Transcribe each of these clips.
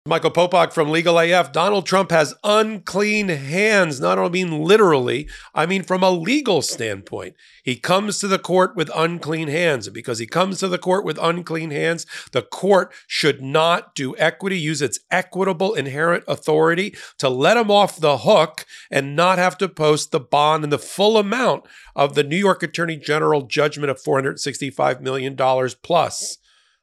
Michael Popok from Legal AF. Donald Trump has unclean hands. Not only mean literally, I mean from a legal standpoint. He comes to the court with unclean hands. And because he comes to the court with unclean hands, the court should not do equity, use its equitable inherent authority to let him off the hook and not have to post the bond in the full amount of the New York Attorney General judgment of $465 million plus.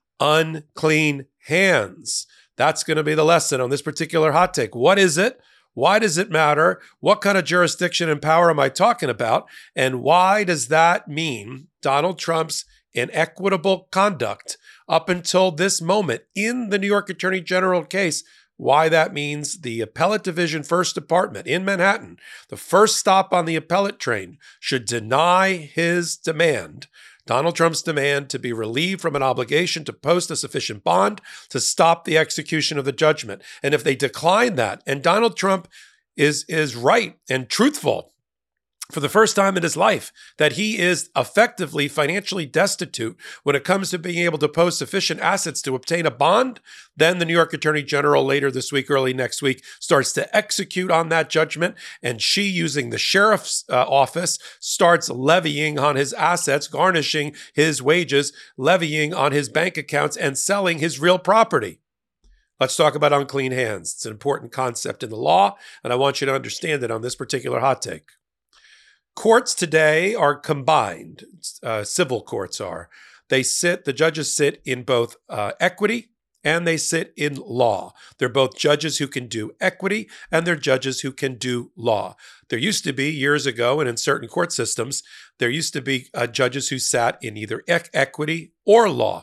Unclean hands. That's going to be the lesson on this particular hot take. What is it? Why does it matter? What kind of jurisdiction and power am I talking about? And why does that mean Donald Trump's inequitable conduct up until this moment in the New York Attorney General case? Why that means the Appellate Division First Department in Manhattan, the first stop on the appellate train, should deny his demand, Donald Trump's demand, to be relieved from an obligation to post a sufficient bond to stop the execution of the judgment. And if they decline that, and Donald Trump is right and truthful for the first time in his life, that he is effectively financially destitute when it comes to being able to post sufficient assets to obtain a bond, then the New York Attorney General later this week, early next week, starts to execute on that judgment. And she, using the sheriff's office, starts levying on his assets, garnishing his wages, levying on his bank accounts, and selling his real property. Let's talk about unclean hands. It's an important concept in the law, and I want you to understand it on this particular hot take. Courts today are combined. Civil courts are. The judges sit in both equity and they sit in law. They're both judges who can do equity and they're judges who can do law. There used to be, years ago, and in certain court systems, there used to be judges who sat in either equity or law.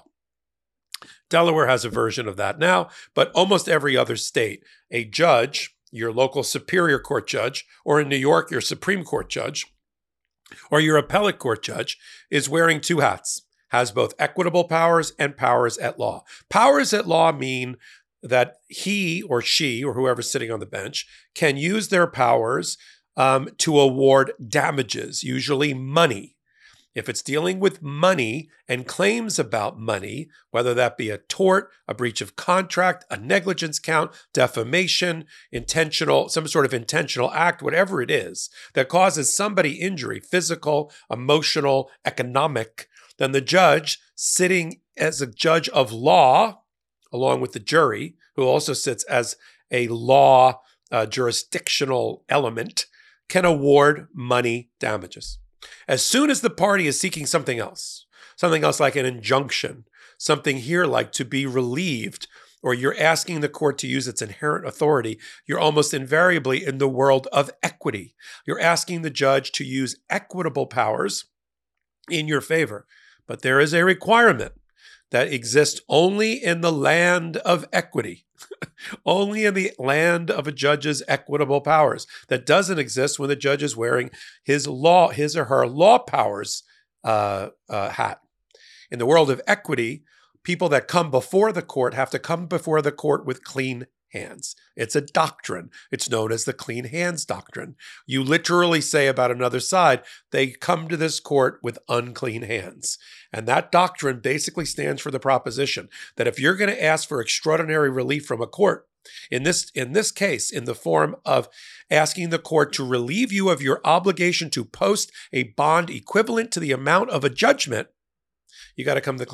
Delaware has a version of that now, but almost every other state, a judge, your local superior court judge, or in New York, your Supreme Court judge, or your appellate court judge, is wearing two hats, has both equitable powers and powers at law. Powers at law mean that he or she, or whoever's sitting on the bench, can use their powers to award damages, usually money. If it's dealing with money and claims about money, whether that be a tort, a breach of contract, a negligence count, defamation, some sort of intentional act, whatever it is that causes somebody injury, physical, emotional, economic, then the judge, sitting as a judge of law, along with the jury, who also sits as a law jurisdictional element, can award money damages. As soon as the party is seeking something else like an injunction, something here like to be relieved, or you're asking the court to use its inherent authority, you're almost invariably in the world of equity. You're asking the judge to use equitable powers in your favor. But there is a requirement that exists only in the land of equity, only in the land of a judge's equitable powers. That doesn't exist when the judge is wearing his or her law powers hat. In the world of equity, people that come before the court have to come before the court with clean hands. It's a doctrine. It's known as the clean hands doctrine. You literally say about another side, they come to this court with unclean hands. And that doctrine basically stands for the proposition that if you're going to ask for extraordinary relief from a court, in this case, in the form of asking the court to relieve you of your obligation to post a bond equivalent to the amount of a judgment, you got to come to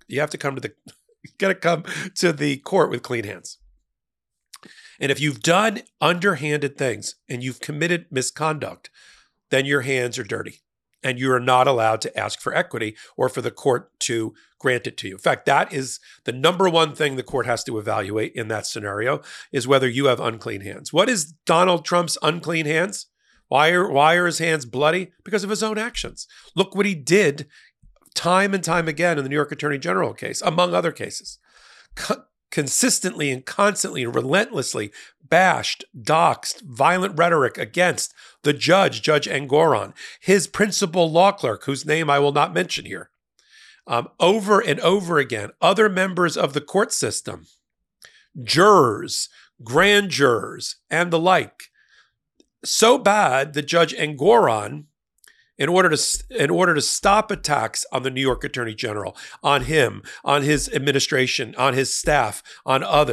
the court with clean hands. And if you've done underhanded things and you've committed misconduct, then your hands are dirty and you are not allowed to ask for equity or for the court to grant it to you. In fact, that is the number one thing the court has to evaluate in that scenario, is whether you have unclean hands. What is Donald Trump's unclean hands? Why are his hands bloody? Because of his own actions. Look what he did time and time again in the New York Attorney General case, among other cases. Consistently and constantly and relentlessly bashed, doxed, violent rhetoric against the Judge Engoron, his principal law clerk, whose name I will not mention here, over and over again, other members of the court system, jurors, grand jurors, and the like. So bad that Judge Engoron, in order to stop attacks on the New York Attorney General, on him, on his administration, on his staff, on others,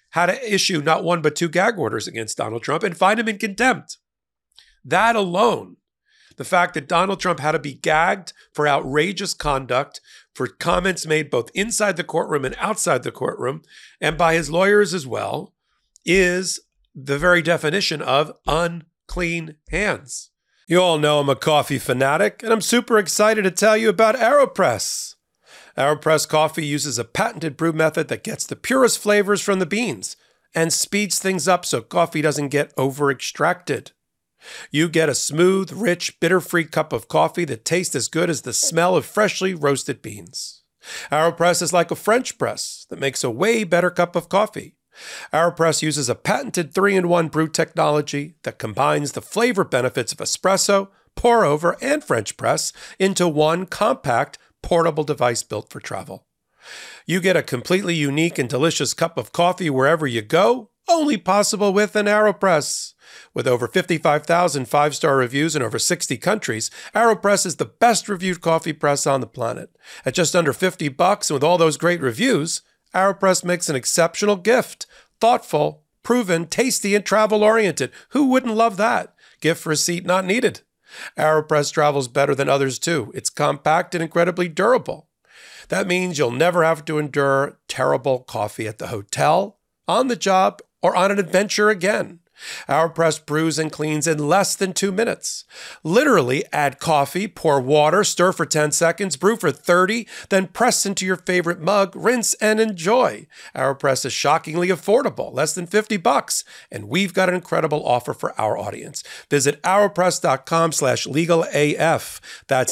had to issue not one but 2 gag orders against Donald Trump and find him in contempt. That alone, the fact that Donald Trump had to be gagged for outrageous conduct, for comments made both inside the courtroom and outside the courtroom, and by his lawyers as well, is the very definition of unclean hands. You all know I'm a coffee fanatic, and I'm super excited to tell you about AeroPress. AeroPress coffee uses a patented brew method that gets the purest flavors from the beans and speeds things up so coffee doesn't get over-extracted. You get a smooth, rich, bitter-free cup of coffee that tastes as good as the smell of freshly roasted beans. AeroPress is like a French press that makes a way better cup of coffee. AeroPress uses a patented 3-in-1 brew technology that combines the flavor benefits of espresso, pour-over, and French press into one compact, portable device built for travel. You get a completely unique and delicious cup of coffee wherever you go, only possible with an AeroPress. With over 55,000 5-star reviews in over 60 countries, AeroPress is the best reviewed coffee press on the planet. At just under $50 and with all those great reviews, AeroPress makes an exceptional gift. Thoughtful, proven, tasty, and travel-oriented. Who wouldn't love that? Gift receipt not needed. AeroPress travels better than others too. It's compact and incredibly durable. That means you'll never have to endure terrible coffee at the hotel, on the job, or on an adventure again. AeroPress brews and cleans in less than 2 minutes. Literally add coffee, pour water, stir for 10 seconds, brew for 30, then press into your favorite mug, rinse, and enjoy. AeroPress is shockingly affordable, less than $50, and we've got an incredible offer for our audience. Visit aeropress.com/legalaf. That's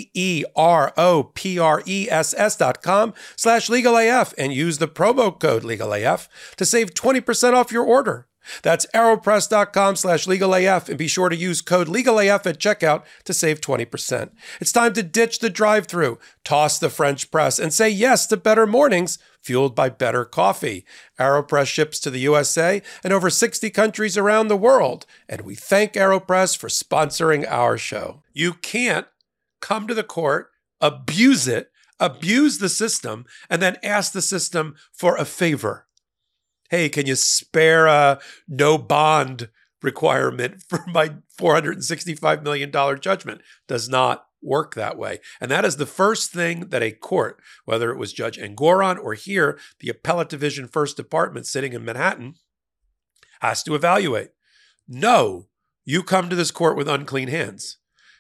AEROPRESS.com/legalaf and use the promo code legalaf to save 20% off your order. That's aeropress.com/legalaf and be sure to use code legalaf at checkout to save 20%. It's time to ditch the drive-thru, toss the French press, and say yes to better mornings fueled by better coffee. AeroPress ships to the USA and over 60 countries around the world, and we thank AeroPress for sponsoring our show. You can't come to the court, abuse it, abuse the system, and then ask the system for a favor. Hey, can you spare a no bond requirement for my $465 million judgment? Does not work that way. And that is the first thing that a court, whether it was Judge Engoron or here, the Appellate Division First Department sitting in Manhattan, has to evaluate. No, you come to this court with unclean hands.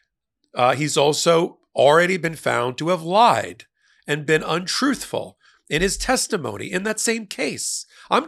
He's also already been found to have lied and been untruthful in his testimony in that same case. I'm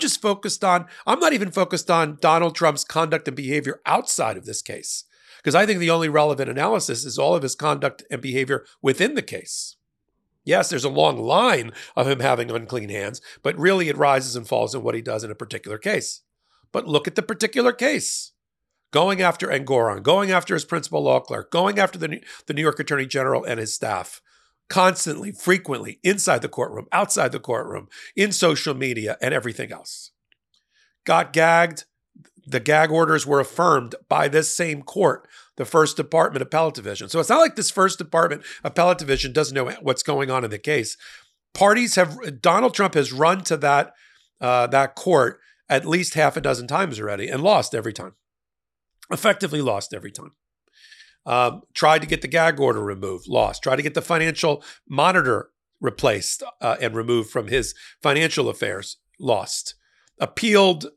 not even focused on Donald Trump's conduct and behavior outside of this case, because I think the only relevant analysis is all of his conduct and behavior within the case. Yes, there's a long line of him having unclean hands, but really it rises and falls in what he does in a particular case. But look at the particular case. Going after Engoron, going after his principal law clerk, going after the New York Attorney General and his staff. Constantly, frequently, inside the courtroom, outside the courtroom, in social media, and everything else. Got gagged. The gag orders were affirmed by this same court, the First Department Appellate Division. So it's not like this First Department Appellate Division doesn't know what's going on in the case. Donald Trump has run to that court at least half a dozen times already and lost every time. Effectively lost every time. Tried to get the gag order removed, lost. Tried to get the financial monitor replaced and removed from his financial affairs, lost. Appealed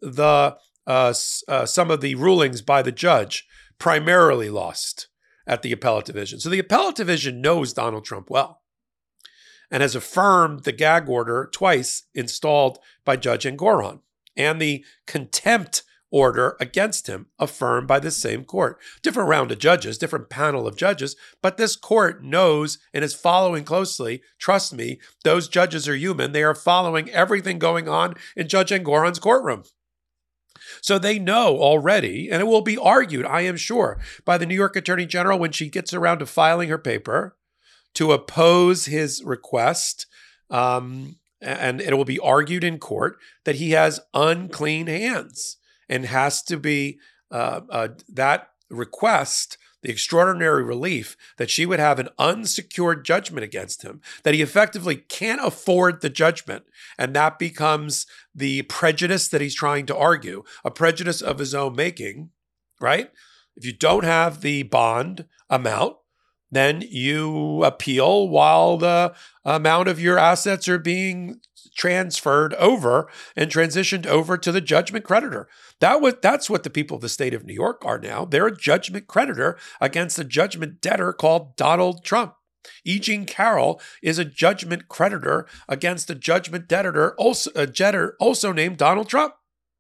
some of the rulings by the judge, primarily lost at the Appellate Division. So the Appellate Division knows Donald Trump well and has affirmed the gag order twice installed by Judge Engoron and the contempt order against him affirmed by the same court. Different round of judges, different panel of judges, but this court knows and is following closely. Trust me, those judges are human. They are following everything going on in Judge Engoron's courtroom. So they know already, and it will be argued, I am sure, by the New York Attorney General when she gets around to filing her paper to oppose his request, and it will be argued in court that he has unclean hands. And has to be that request the extraordinary relief that she would have an unsecured judgment against him, that he effectively can't afford the judgment. And that becomes the prejudice that he's trying to argue, a prejudice of his own making, right? If you don't have the bond amount, then you appeal while the amount of your assets are being transferred over and transitioned over to the judgment creditor. That's what the people of the state of New York are now. They're a judgment creditor against a judgment debtor called Donald Trump. E. Jean Carroll is a judgment creditor against a judgment debtor, also named Donald Trump.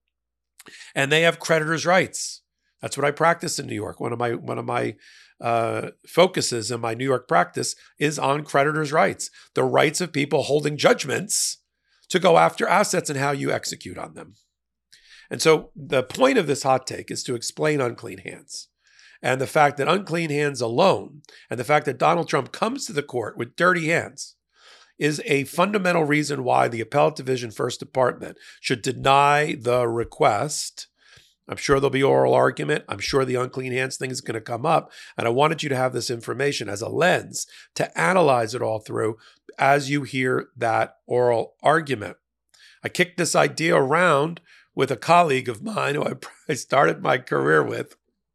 And they have creditors' rights. That's what I practice in New York. One of my focuses in my New York practice is on creditors' rights, the rights of people holding judgments to go after assets and how you execute on them. And so the point of this hot take is to explain unclean hands and the fact that unclean hands alone and the fact that Donald Trump comes to the court with dirty hands is a fundamental reason why the Appellate Division First Department should deny the request. I'm sure there'll be oral argument. I'm sure the unclean hands thing is going to come up. And I wanted you to have this information as a lens to analyze it all through as you hear that oral argument. I kicked this idea around with a colleague of mine who I started my career with,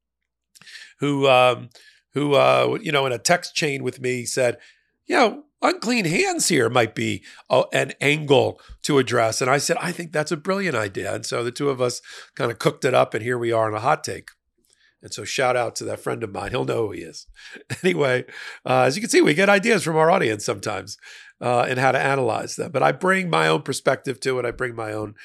who in a text chain with me said, unclean hands here might be an angle to address. And I said, I think that's a brilliant idea. And so the two of us kind of cooked it up, and here we are on a hot take. And so shout out to that friend of mine. He'll know who he is. Anyway, as you can see, we get ideas from our audience sometimes and how to analyze them. But I bring my own perspective to it. I bring my own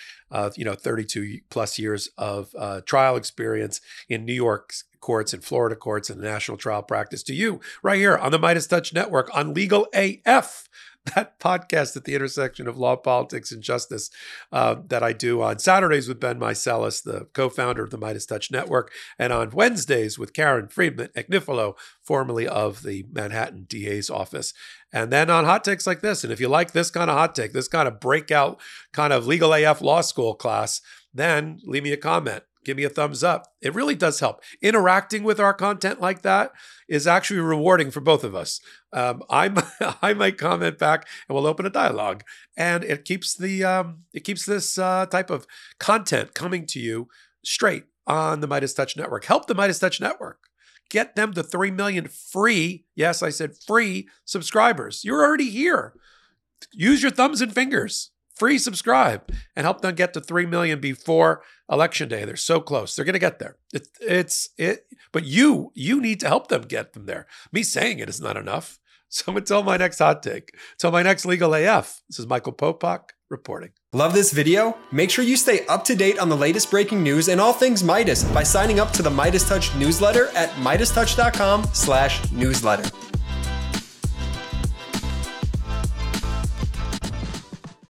32 plus years of trial experience in New York courts and Florida courts and national trial practice to you right here on the MeidasTouch Network on Legal AF, that podcast at the intersection of law, politics, and justice that I do on Saturdays with Ben Meiselas, the co-founder of the MeidasTouch Network, and on Wednesdays with Karen Friedman Agnifilo, formerly of the Manhattan DA's office. And then on hot takes like this. And if you like this kind of hot take, this kind of breakout kind of Legal AF law school class, then leave me a comment. Give me a thumbs up. It really does help. Interacting with our content like that is actually rewarding for both of us. I might comment back and we'll open a dialogue. And it keeps this type of content coming to you straight on the MeidasTouch Network. Help the MeidasTouch Network. Get them to 3 million free, yes, I said free subscribers. You're already here. Use your thumbs and fingers. Free subscribe and help them get to 3 million before Election Day. They're so close. They're going to get there. But you need to help them get them there. Me saying it is not enough. So until my next hot take, until my next Legal AF, this is Michael Popok reporting. Love this video? Make sure you stay up to date on the latest breaking news and all things Meidas by signing up to the MeidasTouch newsletter at MeidasTouch.com/newsletter.